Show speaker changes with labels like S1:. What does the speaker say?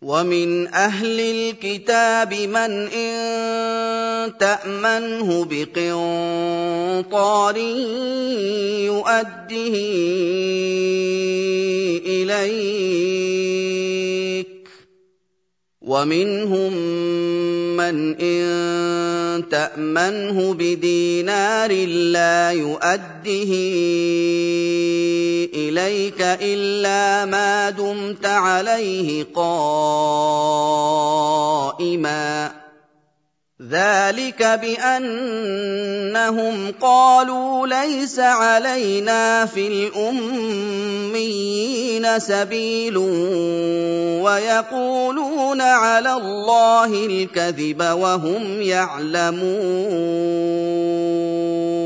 S1: وَمِنْ أَهْلِ الْكِتَابِ مَنْ إِن تَأْمَنْهُ بِقِنطَارٍ يُؤَدِّهِ إِلَيْكَ ۖ وَمِنْهُم مَّنْ إِن تَأْمَنْهُ بِدِينَارٍ لَّا يُؤَدِّهِ إِلَيْكَ إِلَّا مَا دُمْتَ عَلَيْهِ قَائِمًا ۗ ذَٰلِكَ بِأَنَّهُمْ قَالُوا لَيْسَ عَلَيْنَا فِي الْأُمِّيِّينَ سَبِيلٌ وَيَقُولُونَ عَلَى اللَّهِ الْكَذِبَ وَهُمْ يَعْلَمُونَ.